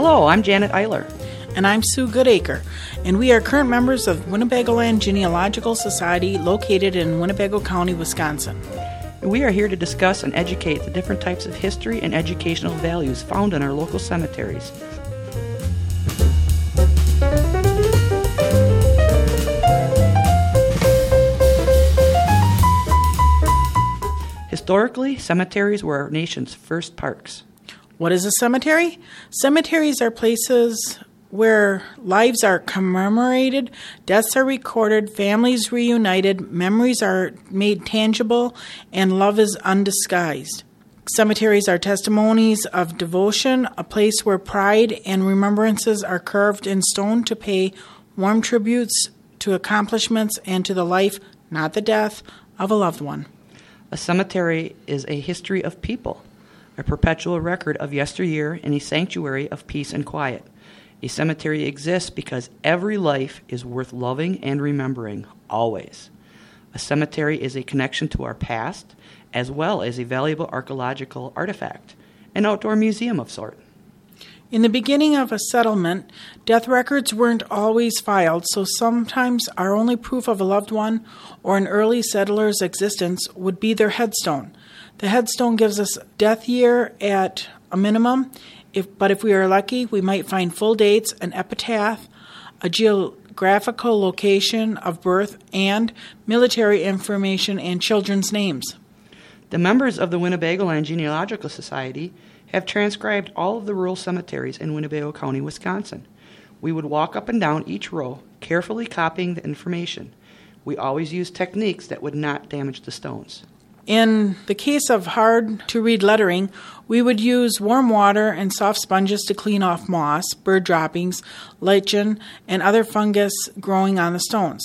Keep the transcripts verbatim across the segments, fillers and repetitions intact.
Hello, I'm Janet Eiler. And I'm Sue Goodacre, and we are current members of Winnebagoland Genealogical Society located in Winnebago County, Wisconsin. We are here to discuss and educate the different types of history and educational values found in our local cemeteries. Historically, cemeteries were our nation's first parks. What is a cemetery? Cemeteries are places where lives are commemorated, deaths are recorded, families reunited, memories are made tangible, and love is undisguised. Cemeteries are testimonies of devotion, a place where pride and remembrances are carved in stone to pay warm tributes to accomplishments and to the life, not the death, of a loved one. A cemetery is a history of people, a perpetual record of yesteryear, and a sanctuary of peace and quiet. A cemetery exists because every life is worth loving and remembering, always. A cemetery is a connection to our past, as well as a valuable archaeological artifact, an outdoor museum of sort. In the beginning of a settlement, death records weren't always filed, so sometimes our only proof of a loved one or an early settler's existence would be their headstone. The headstone gives us death year at a minimum, if, but if we are lucky, we might find full dates, an epitaph, a geographical location of birth, and military information and children's names. The members of the Winnebagoland Genealogical Society have transcribed all of the rural cemeteries in Winnebago County, Wisconsin. We would walk up and down each row, carefully copying the information. We always use techniques that would not damage the stones. In the case of hard-to-read lettering, we would use warm water and soft sponges to clean off moss, bird droppings, lichen, and other fungus growing on the stones.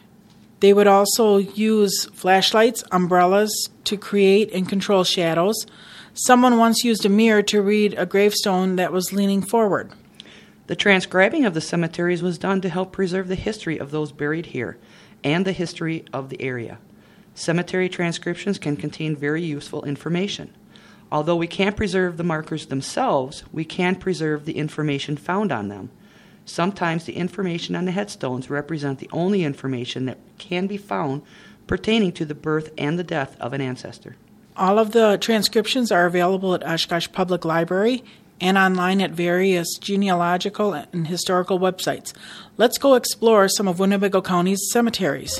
They would also use flashlights, umbrellas to create and control shadows. Someone once used a mirror to read a gravestone that was leaning forward. The transcribing of the cemeteries was done to help preserve the history of those buried here and the history of the area. Cemetery transcriptions can contain very useful information. Although we can't preserve the markers themselves, we can preserve the information found on them. Sometimes the information on the headstones represent the only information that can be found pertaining to the birth and the death of an ancestor. All of the transcriptions are available at Oshkosh Public Library and online at various genealogical and historical websites. Let's go explore some of Winnebago County's cemeteries.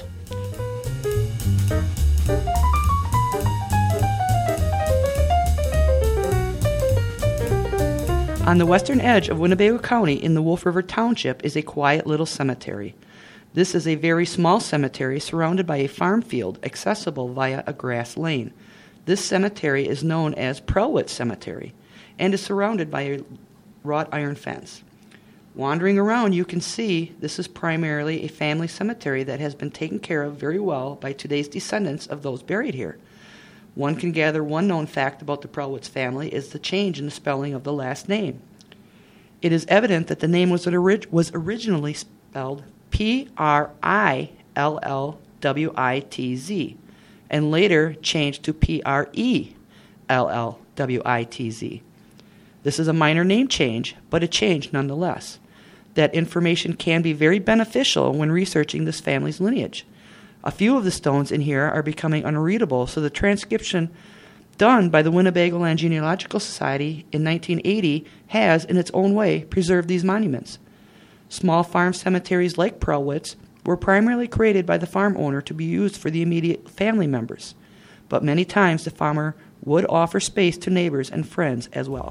On the western edge of Winnebago County in the Wolf River Township is a quiet little cemetery. This is a very small cemetery surrounded by a farm field accessible via a grass lane. This cemetery is known as Prelwitz Cemetery and is surrounded by a wrought iron fence. Wandering around, you can see this is primarily a family cemetery that has been taken care of very well by today's descendants of those buried here. One can gather one known fact about the Prelwitz family is the change in the spelling of the last name. It is evident that the name was, orig- was originally spelled P R I L L W I T Z and later changed to P R E L L W I T Z. This is a minor name change, but a change nonetheless. That information can be very beneficial when researching this family's lineage. A few of the stones in here are becoming unreadable, so the transcription done by the Winnebagoland Genealogical Society in nineteen eighty has, in its own way, preserved these monuments. Small farm cemeteries like Prelwitz were primarily created by the farm owner to be used for the immediate family members, but many times the farmer would offer space to neighbors and friends as well.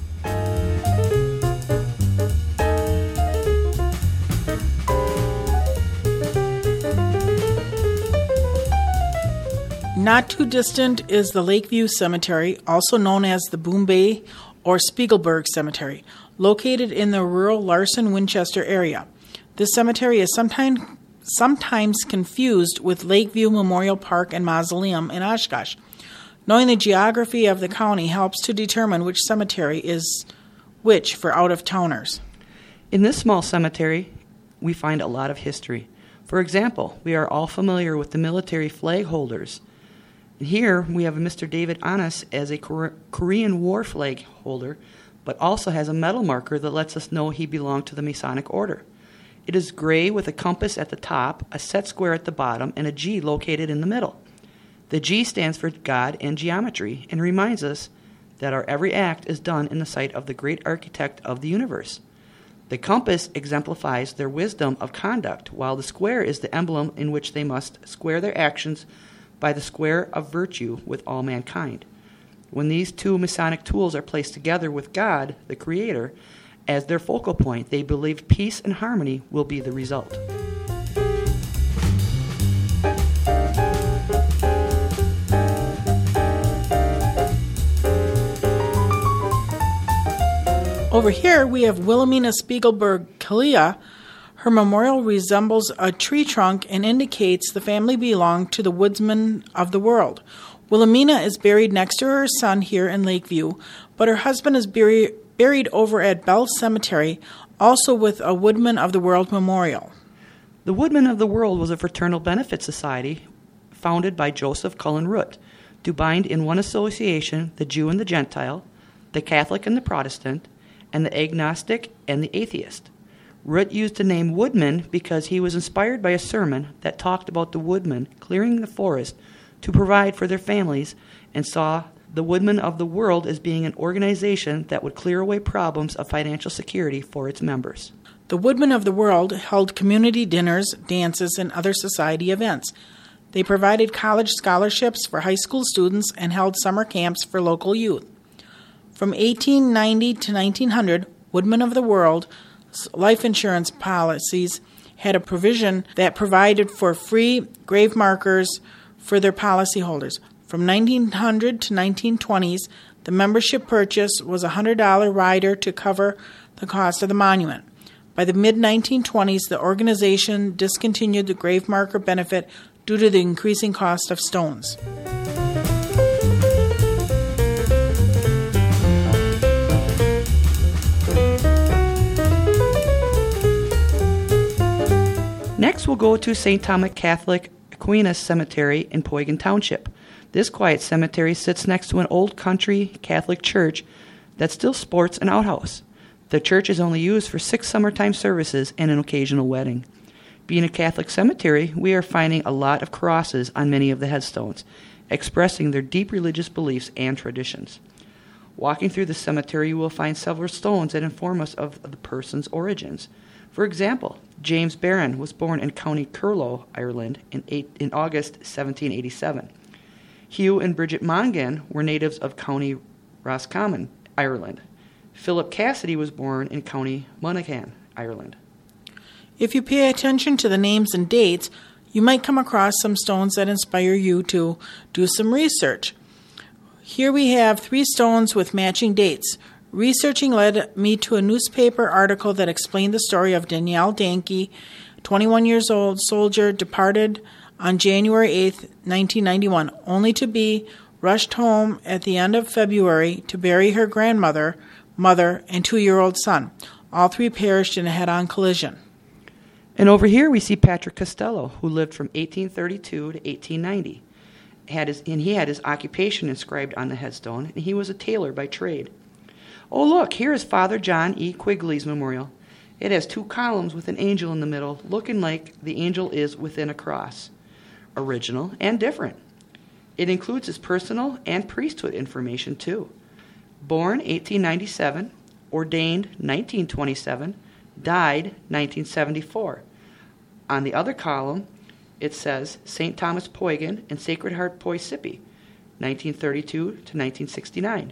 Not too distant is the Lakeview Cemetery, also known as the Boom Bay or Spiegelberg Cemetery, located in the rural Larson-Winchester area. This cemetery is sometimes sometimes confused with Lakeview Memorial Park and Mausoleum in Oshkosh. Knowing the geography of the county helps to determine which cemetery is which for out-of-towners. In this small cemetery, we find a lot of history. For example, we are all familiar with the military flag holders. Here we have Mister David Annis as a Korean War flag holder, but also has a metal marker that lets us know he belonged to the Masonic order. It is gray with a compass at the top, a set square at the bottom, and a G located in the middle. The G stands for God and geometry and reminds us that our every act is done in the sight of the great architect of the universe. The compass exemplifies their wisdom of conduct, while the square is the emblem in which they must square their actions by the square of virtue with all mankind. When these two Masonic tools are placed together with God, the Creator, as their focal point, they believe peace and harmony will be the result. Over here, we have Wilhelmina Spiegelberg Kalia. Her memorial resembles a tree trunk and indicates the family belonged to the woodsmen of the world. Wilhelmina is buried next to her son here in Lakeview, but her husband is buried, buried over at Bell Cemetery, also with a Woodman of the World memorial. The Woodman of the World was a fraternal benefit society founded by Joseph Cullen Root to bind in one association the Jew and the Gentile, the Catholic and the Protestant, and the agnostic and the atheist. Root used the name Woodman because he was inspired by a sermon that talked about the woodmen clearing the forest to provide for their families and saw the Woodman of the World as being an organization that would clear away problems of financial security for its members. The Woodmen of the World held community dinners, dances, and other society events. They provided college scholarships for high school students and held summer camps for local youth. From eighteen ninety to nineteen hundred, Woodmen of the World's life insurance policies had a provision that provided for free grave markers for their policyholders. From nineteen hundred to nineteen twenties, the membership purchase was a one hundred dollars rider to cover the cost of the monument. By the mid nineteen twenties, the organization discontinued the grave marker benefit due to the increasing cost of stones. Next, we'll go to Saint Thomas Catholic Aquinas Cemetery in Poygan Township. This quiet cemetery sits next to an old country Catholic church that still sports an outhouse. The church is only used for six summertime services and an occasional wedding. Being a Catholic cemetery, we are finding a lot of crosses on many of the headstones, expressing their deep religious beliefs and traditions. Walking through the cemetery, you will find several stones that inform us of the person's origins. For example, James Barron was born in County Curlow, Ireland, in, eight, in August seventeen eighty-seven. Hugh and Bridget Mongan were natives of County Roscommon, Ireland. Philip Cassidy was born in County Monaghan, Ireland. If you pay attention to the names and dates, you might come across some stones that inspire you to do some research. Here we have three stones with matching dates. Researching led me to a newspaper article that explained the story of Danielle Danke, twenty-one years old soldier, departed on January eighth, nineteen ninety-one, only to be rushed home at the end of February to bury her grandmother, mother, and two-year-old son. All three perished in a head-on collision. And over here we see Patrick Costello, who lived from eighteen thirty-two to eighteen ninety. Had his, and he had his occupation inscribed on the headstone, and he was a tailor by trade. Oh, look, here is Father John E. Quigley's memorial. It has two columns with an angel in the middle, looking like the angel is within a cross. Original and different. It includes his personal and priesthood information, too. Born eighteen ninety-seven, ordained nineteen twenty-seven, died nineteen seventy-four. On the other column, it says Saint Thomas Poygan and Sacred Heart Poisippi, nineteen thirty-two to nineteen sixty-nine.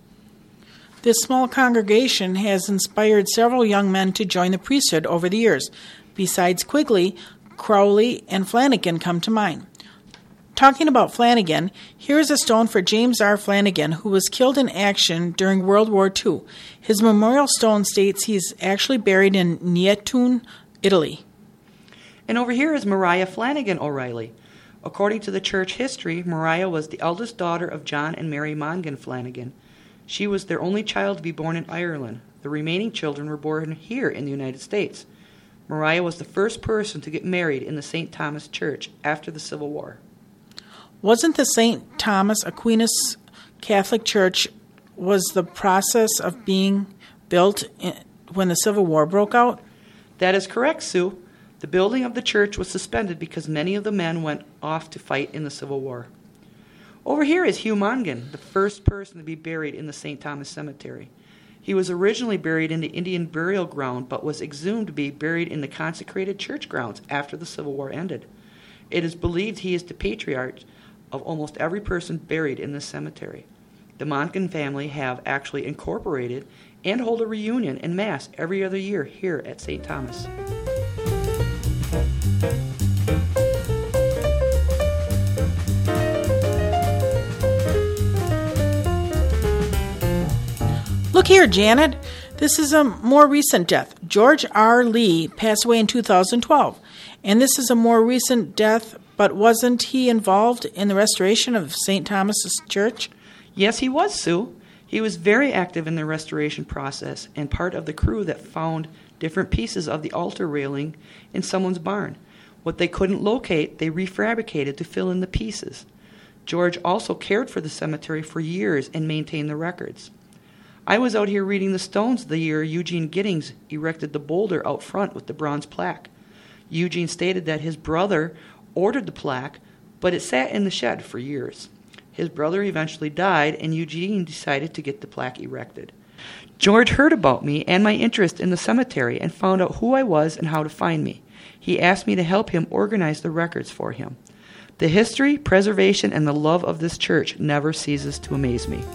This small congregation has inspired several young men to join the priesthood over the years. Besides Quigley, Crowley, and Flanagan come to mind. Talking about Flanagan, here is a stone for James R. Flanagan, who was killed in action during World War Two. His memorial stone states he's actually buried in Nietun, Italy. And over here is Mariah Flanagan O'Reilly. According to the church history, Mariah was the eldest daughter of John and Mary Mongan Flanagan. She was their only child to be born in Ireland. The remaining children were born here in the United States. Mariah was the first person to get married in the Saint Thomas Church after the Civil War. Wasn't the Saint Thomas Aquinas Catholic Church was the process of being built in, when the Civil War broke out? That is correct, Sue. The building of the church was suspended because many of the men went off to fight in the Civil War. Over here is Hugh Mongan, the first person to be buried in the Saint Thomas Cemetery. He was originally buried in the Indian burial ground, but was exhumed to be buried in the consecrated church grounds after the Civil War ended. It is believed he is the patriarch of almost every person buried in this cemetery. The Mongan family have actually incorporated and hold a reunion and mass every other year here at Saint Thomas. Look here, Janet. This is a more recent death. George R. Lee passed away in two thousand twelve. And this is a more recent death, but wasn't he involved in the restoration of Saint Thomas's Church? Yes, he was, Sue. He was very active in the restoration process and part of the crew that found different pieces of the altar railing in someone's barn. What they couldn't locate, they refabricated to fill in the pieces. George also cared for the cemetery for years and maintained the records. I was out here reading the stones the year Eugene Giddings erected the boulder out front with the bronze plaque. Eugene stated that his brother ordered the plaque, but it sat in the shed for years. His brother eventually died, and Eugene decided to get the plaque erected. George heard about me and my interest in the cemetery and found out who I was and how to find me. He asked me to help him organize the records for him. The history, preservation, and the love of this church never ceases to amaze me.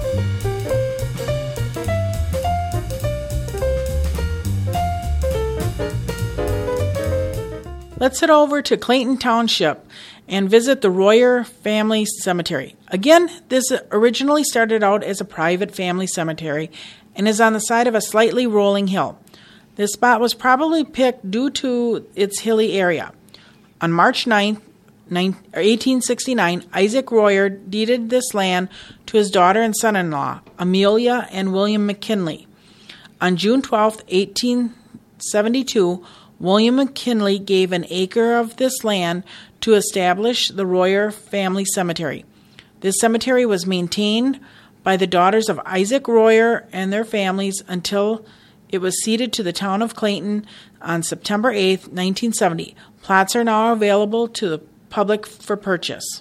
Let's head over to Clayton Township and visit the Royer Family Cemetery. Again, this originally started out as a private family cemetery and is on the side of a slightly rolling hill. This spot was probably picked due to its hilly area. On March ninth, eighteen sixty-nine, Isaac Royer deeded this land to his daughter and son-in-law, Amelia and William McKinley. On June twelfth, eighteen seventy-two, William McKinley gave an acre of this land to establish the Royer Family Cemetery. This cemetery was maintained by the daughters of Isaac Royer and their families until it was ceded to the town of Clayton on September eighth, nineteen seventy. Plots are now available to the public for purchase.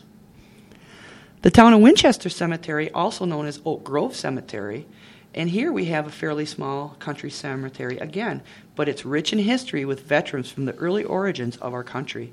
The town of Winchester Cemetery, also known as Oak Grove Cemetery, and here we have a fairly small country cemetery again, but it's rich in history with veterans from the early origins of our country.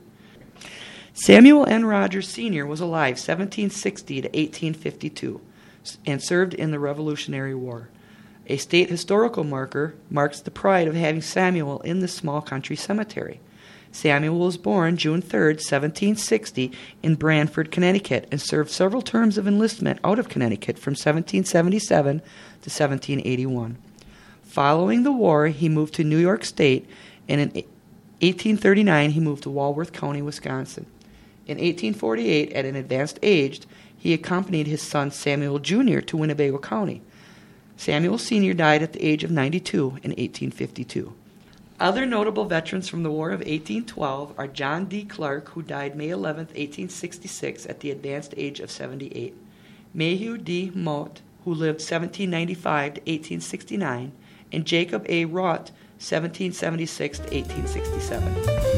Samuel N. Rogers Senior was alive seventeen sixty to eighteen fifty-two and served in the Revolutionary War. A state historical marker marks the pride of having Samuel in this small country cemetery. Samuel was born June third, seventeen sixty, in Branford, Connecticut, and served several terms of enlistment out of Connecticut from seventeen seventy-seven to seventeen eighty-one. Following the war, he moved to New York State, and in eighteen thirty-nine, he moved to Walworth County, Wisconsin. In eighteen forty-eight, at an advanced age, he accompanied his son Samuel Junior to Winnebago County. Samuel Senior died at the age of ninety-two in eighteen fifty-two. Other notable veterans from the War of eighteen twelve are John D. Clark, who died May eleventh, eighteen sixty-six, at the advanced age of seventy-eight. Mayhew D. Motte, who lived seventeen ninety-five to eighteen sixty-nine, and Jacob A. Roth, seventeen seventy-six to eighteen sixty-seven.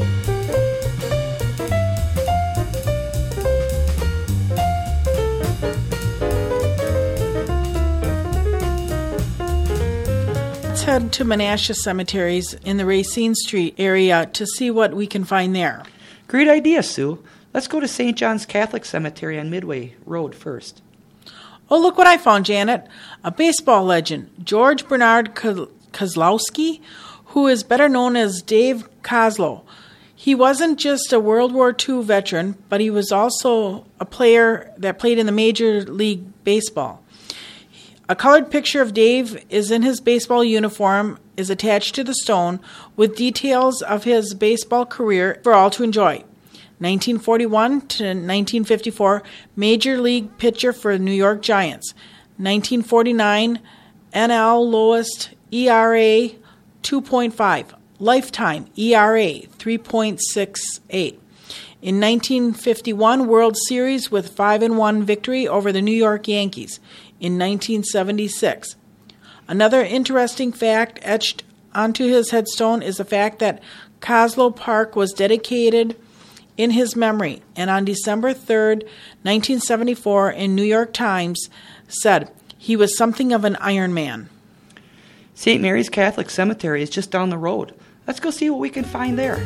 Head to Menasha Cemeteries in the Racine Street area to see what we can find there. Great idea, Sue. Let's go to Saint John's Catholic Cemetery on Midway Road first. Oh, look what I found, Janet. A baseball legend, George Bernard Kozlowski, who is better known as Dave Kozlow. He wasn't just a World War Two veteran, but he was also a player that played in the Major League Baseball. A colored picture of Dave is in his baseball uniform, is attached to the stone, with details of his baseball career for all to enjoy. nineteen forty-one to nineteen fifty-four, Major League pitcher for New York Giants. nineteen forty-nine, N L lowest E R A two point five. Lifetime E R A three point six eight. In nineteen fifty-one, World Series with five and one victory over the New York Yankees. In nineteen seventy-six. Another interesting fact etched onto his headstone is the fact that Coslow Park was dedicated in his memory, and on December third, nineteen seventy-four, in New York Times said he was something of an Iron Man. Saint Mary's Catholic Cemetery is just down the road. Let's go see what we can find there.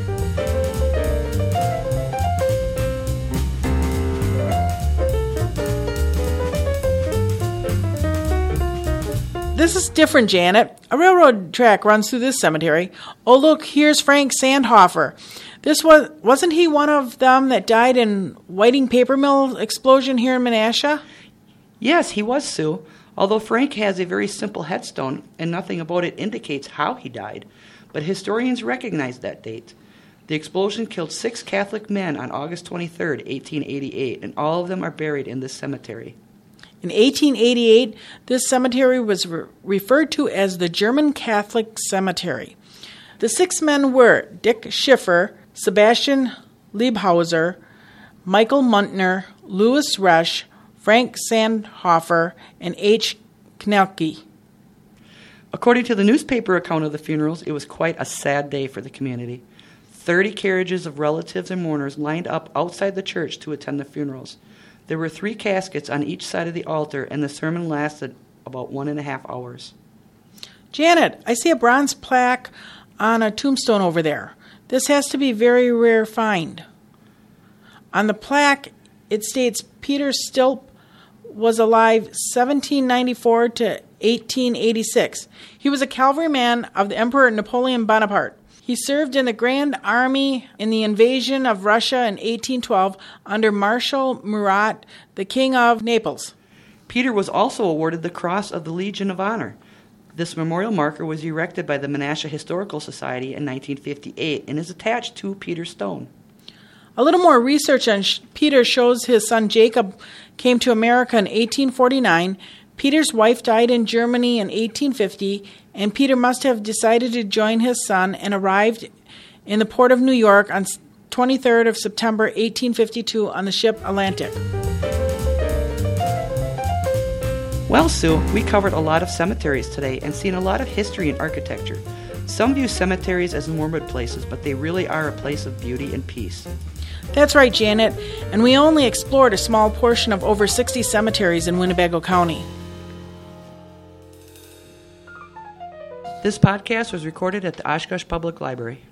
This is different, Janet. A railroad track runs through this cemetery. Oh, look, here's Frank Sandhofer. This was, wasn't he one of them that died in Whiting Paper Mill explosion here in Menasha? Yes, he was, Sue. Although Frank has a very simple headstone and nothing about it indicates how he died, but historians recognize that date. The explosion killed six Catholic men on August twenty-third, eighteen eighty-eight, and all of them are buried in this cemetery. In eighteen eighty-eight, this cemetery was re- referred to as the German Catholic Cemetery. The six men were Dick Schiffer, Sebastian Liebhauser, Michael Muntner, Louis Resch, Frank Sandhofer, and H. Knelke. According to the newspaper account of the funerals, it was quite a sad day for the community. Thirty carriages of relatives and mourners lined up outside the church to attend the funerals. There were three caskets on each side of the altar, and the sermon lasted about one and a half hours. Janet, I see a bronze plaque on a tombstone over there. This has to be a very rare find. On the plaque, it states Peter Stilp was alive seventeen ninety-four to eighteen eighty-six. He was a cavalryman of the Emperor Napoleon Bonaparte. He served in the Grand Army in the invasion of Russia in eighteen twelve under Marshal Murat, the King of Naples. Peter was also awarded the Cross of the Legion of Honor. This memorial marker was erected by the Menasha Historical Society in nineteen fifty-eight and is attached to Peter's stone. A little more research on Peter shows his son Jacob came to America in eighteen forty-nine. Peter's wife died in Germany in eighteen fifty, and Peter must have decided to join his son and arrived in the port of New York on twenty-third of September eighteen fifty-two on the ship Atlantic. Well, Sue, we covered a lot of cemeteries today and seen a lot of history and architecture. Some view cemeteries as morbid places, but they really are a place of beauty and peace. That's right, Janet, and we only explored a small portion of over sixty cemeteries in Winnebago County. This podcast was recorded at the Oshkosh Public Library.